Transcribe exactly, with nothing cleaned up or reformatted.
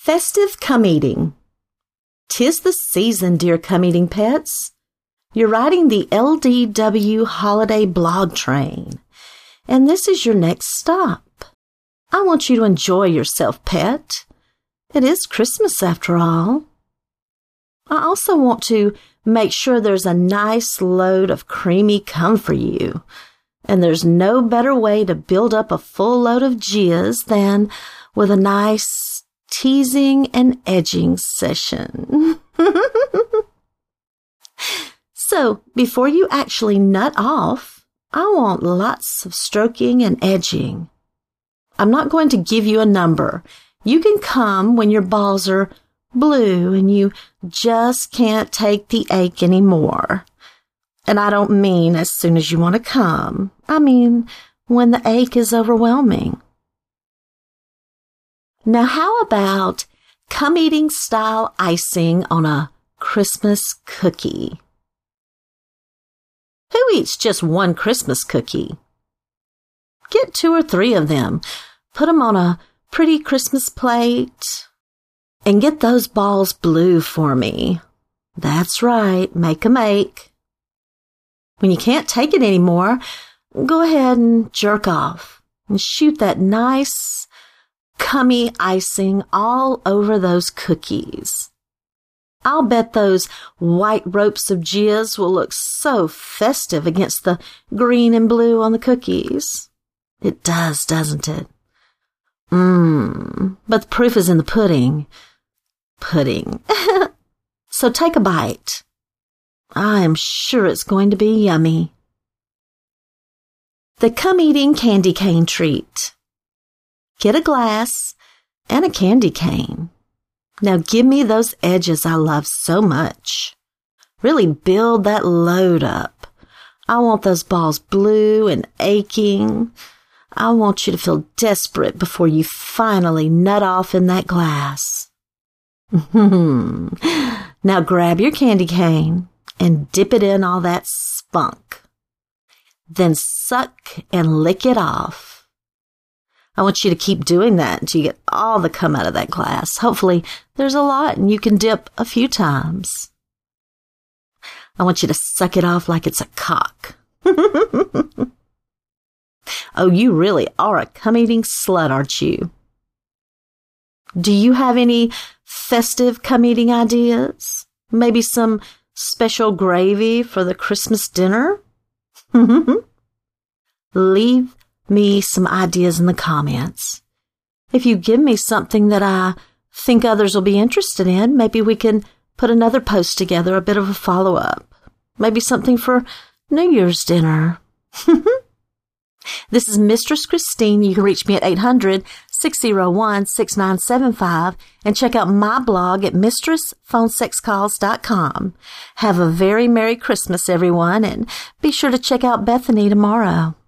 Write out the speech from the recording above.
Festive cum-eating. 'Tis the season, dear cum-eating pets. You're riding the L D W holiday blog train, and this is your next stop. I want you to enjoy yourself, pet. It is Christmas after all. I also want to make sure there's a nice load of creamy cum for you, and there's no better way to build up a full load of jizz than with a nice teasing and edging session. So, before you actually nut off, I want lots of stroking and edging. I'm not going to give you a number. You can come when your balls are blue and you just can't take the ache anymore. And I don't mean as soon as you want to come. I mean when the ache is overwhelming. Now how about cum-eating style icing on a Christmas cookie? Who eats just one Christmas cookie? Get two or three of them. Put them on a pretty Christmas plate. And get those balls blue for me. That's right, make 'em ache. When you can't take it anymore, go ahead and jerk off and shoot that nice, cummy icing all over those cookies. I'll bet those white ropes of jizz will look so festive against the green and blue on the cookies. It does, doesn't it? Mmm, but the proof is in the pudding. Pudding. So take a bite. I am sure it's going to be yummy. The cum-eating candy cane treat. Get a glass and a candy cane. Now give me those edges I love so much. Really build that load up. I want those balls blue and aching. I want you to feel desperate before you finally nut off in that glass. Now grab your candy cane and dip it in all that spunk. Then suck and lick it off. I want you to keep doing that until you get all the cum out of that glass. Hopefully there's a lot and you can dip a few times. I want you to suck it off like it's a cock. Oh, you really are a cum-eating slut, aren't you? Do you have any festive cum-eating ideas? Maybe some special gravy for the Christmas dinner? Leave me some ideas in the comments. If you give me something that I think others will be interested in, maybe we can put another post together, a bit of a follow-up. Maybe something for New Year's dinner. This is Mistress Christine. You can reach me at eight hundred, six oh one, six nine seven five and check out my blog at mistress phone sex calls dot com. Have a very Merry Christmas, everyone, and be sure to check out Bethany tomorrow.